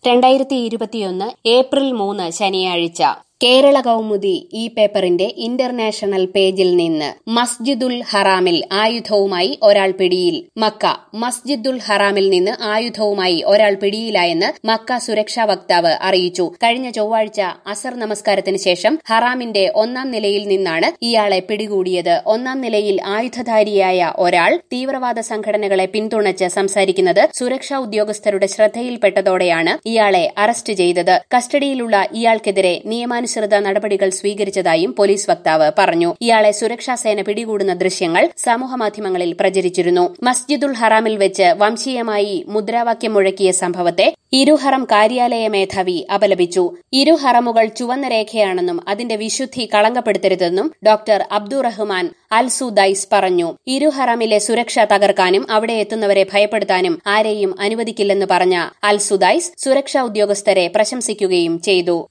2021 April 3 ശനിയാഴ്ച കേരള കൗമുദി ഈ പേപ്പറിന്റെ ഇന്റർനാഷണൽ പേജിൽ നിന്ന് മസ്ജിദുൽ ഹറാമിൽ ആയുധവുമായി ഒരാൾ പിടിയിൽ. മക്ക. മസ്ജിദുൽ ഹറാമിൽ നിന്ന് ആയുധവുമായി ഒരാൾ പിടിയിലായെന്ന് മക്ക സുരക്ഷാ വക്താവ് അറിയിച്ചു. കഴിഞ്ഞ ചൊവ്വാഴ്ച അസർ നമസ്കാരത്തിന് ശേഷം ഹറാമിന്റെ 1-ാം നിലയിൽ നിന്നാണ് ഇയാളെ പിടികൂടിയത്. 1-ാം നിലയിൽ ആയുധധാരിയായ ഒരാൾ തീവ്രവാദ സംഘടനകളെ പിന്തുണച്ച് സംസാരിക്കുന്നത് സുരക്ഷാ ഉദ്യോഗസ്ഥരുടെ ശ്രദ്ധയിൽപ്പെട്ടതോടെയാണ് ഇയാളെ അറസ്റ്റ് ചെയ്തത്. കസ്റ്റഡിയിലുള്ള ഇയാൾക്കെതിരെ നിയമാനുസൃത നടപടികൾ സ്വീകരിച്ചതായും പോലീസ് വക്താവ് പറഞ്ഞു. ഇയാളെ സുരക്ഷാസേന പിടികൂടുന്ന ദൃശ്യങ്ങൾ സമൂഹമാധ്യമങ്ങളിൽ പ്രചരിച്ചിരുന്നു. മസ്ജിദുൽ ഹറാമിൽ വെച്ച് വംശീയമായി മുദ്രാവാക്യം മുഴക്കിയ സംഭവത്തെ ഇരുഹറം കാര്യാലയ മേധാവി അപലപിച്ചു. ഇരുഹറമുകൾ ചുവന്ന രേഖയാണെന്നും അതിന്റെ വിശുദ്ധി കളങ്കപ്പെടുത്തരുതെന്നും ഡോക്ടർ അബ്ദുറഹ്മാൻ അൽ സുദൈസ് പറഞ്ഞു. ഇരുഹറമിലെ സുരക്ഷ തകർക്കാനും അവിടെ എത്തുന്നവരെ ഭയപ്പെടുത്താനും ആരെയും അനുവദിക്കില്ലെന്ന് പറഞ്ഞ അൽ സുദൈസ് സുരക്ഷാ ഉദ്യോഗസ്ഥരെ പ്രശംസിക്കുകയും ചെയ്തു.